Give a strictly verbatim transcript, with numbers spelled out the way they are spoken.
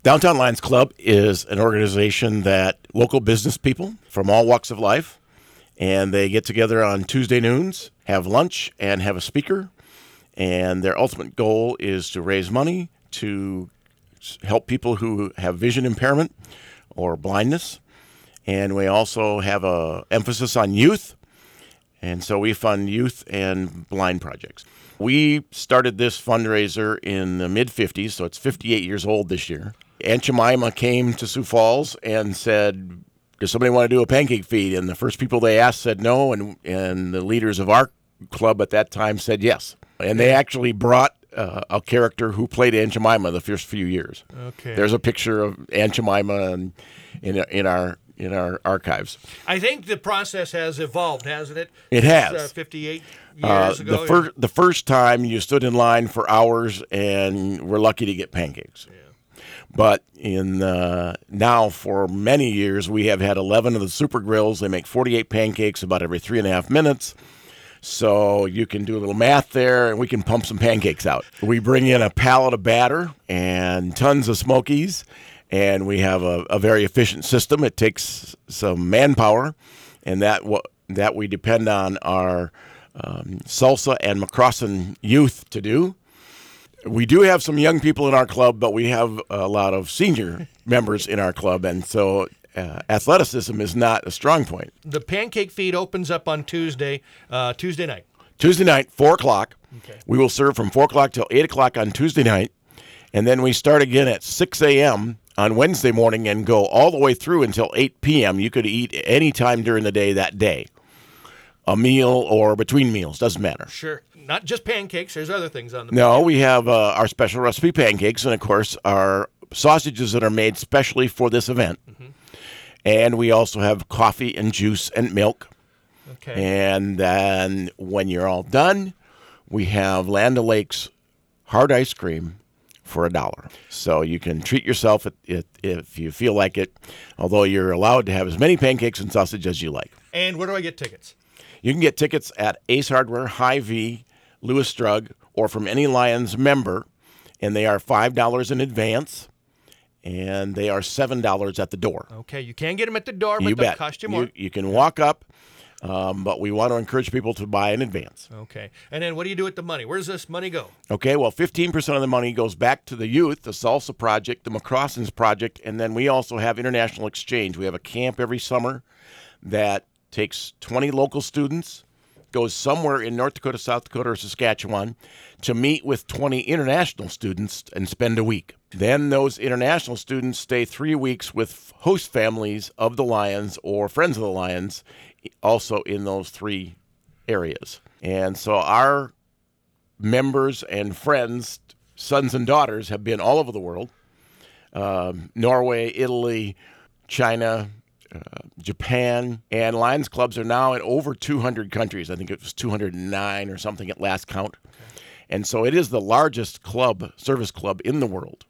Downtown Lions Club is an organization that local business people from all walks of life, and they get together on Tuesday noons, have lunch, and have a speaker. And their ultimate goal is to raise money to help people who have vision impairment or blindness. And we also have a emphasis on youth. And so we fund youth and blind projects. We started this fundraiser in the mid-fifties, so it's fifty-eight years old this year. Aunt Jemima came to Sioux Falls and said, does somebody want to do a pancake feed? And the first people they asked said no, and, and the leaders of our club at that time said yes. And they actually brought uh, a character who played Aunt Jemima the first few years. Okay. There's a picture of Aunt Jemima in, in, in our in our archives. I think the process has evolved, hasn't it? It Since, has. Uh, fifty-eight years Uh, ago. the, fir- the first time you stood in line for hours and were lucky to get pancakes. Yeah. But in uh, now for many years, we have had eleven of the super grills. They make forty-eight pancakes about every three and a half minutes. So you can do a little math there, and we can pump some pancakes out. We bring in a pallet of batter and tons of Smokies, and we have a, a very efficient system. It takes some manpower, and that w- that we depend on our um, salsa and McCrossan youth to do. We do have some young people in our club, but we have a lot of senior members in our club, and so uh, athleticism is not a strong point. The pancake feed opens up on Tuesday, uh, Tuesday night. Tuesday night, four o'clock. Okay. We will serve from four o'clock till eight o'clock on Tuesday night, and then we start again at six a.m. on Wednesday morning and go all the way through until eight p.m. You could eat any time during the day that day, a meal or between meals, doesn't matter. Sure. Not just pancakes. There's other things on the No, menu. we have uh, our special recipe pancakes, and of course our sausages that are made specially for this event. Mm-hmm. And we also have coffee and juice and milk. Okay. And then when you're all done, we have Land O'Lakes hard ice cream for a dollar. So you can treat yourself if, if, if you feel like it, although you're allowed to have as many pancakes and sausage as you like. And where do I get tickets? You can get tickets at Ace Hardware, Hy-Vee, Lewis Strug, or from any Lions member, and they are five dollars in advance, and they are seven dollars at the door. Okay, you can get them at the door, but You they'll bet. cost you more. You, you can walk up, um, but we want to encourage people to buy in advance. Okay, and then what do you do with the money? Where does this money go? Okay, well, fifteen percent of the money goes back to the youth, the Salsa Project, the McCrossins Project, and then we also have international exchange. We have a camp every summer that takes twenty local students, goes somewhere in North Dakota, South Dakota, or Saskatchewan to meet with twenty international students and spend a week. Then those international students stay three weeks with host families of the Lions or friends of the Lions, also in those three areas. And so our members and friends, sons and daughters, have been all over the world. Um, Norway, Italy, China, Uh, Japan, and Lions clubs are now in over two hundred countries. I think it was two hundred nine or something at last count. Okay. And so it is the largest club, service club in the world.